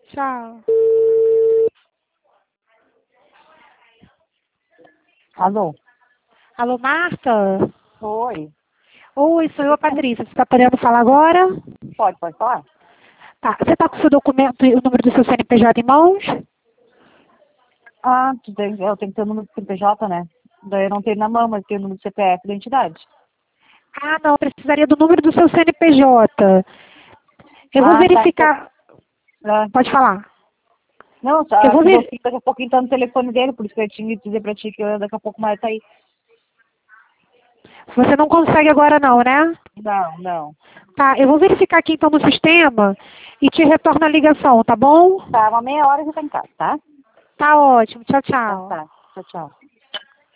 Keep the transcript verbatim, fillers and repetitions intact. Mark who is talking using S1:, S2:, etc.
S1: Tchau.
S2: Alô?
S1: Alô, Marta?
S2: Oi.
S1: Oi, sou eu, a Patrícia. Você está podendo falar agora?
S2: Pode, pode falar?
S1: Tá. Você está com o seu documento e o número do seu C N P J em mãos?
S2: Ah, tu tem, eu tenho que ter o número do C N P J, né? Daí eu não tenho na mão, mas tenho o número do C P F da entidade.
S1: Ah, não. Precisaria do número do seu C N P J. Eu vou
S2: Ah, tá. Então,
S1: verificar.
S2: ah,
S1: Pode falar.
S2: não,
S1: Eu
S2: tá,
S1: vou
S2: que meu
S1: ver.
S2: filho daqui a pouquinho tá no telefone dele, por isso que eu tinha que dizer pra ti que eu, daqui a pouco mais tá aí.
S1: Você não consegue agora não, né?
S2: Não, não.
S1: Tá. Eu vou verificar aqui então no sistema e te retorno a ligação, tá bom?
S2: Tá, uma meia hora já tá em casa, tá?
S1: Tá ótimo. Tchau,
S2: Tá,
S1: tchau.
S2: tá. Tchau, tchau.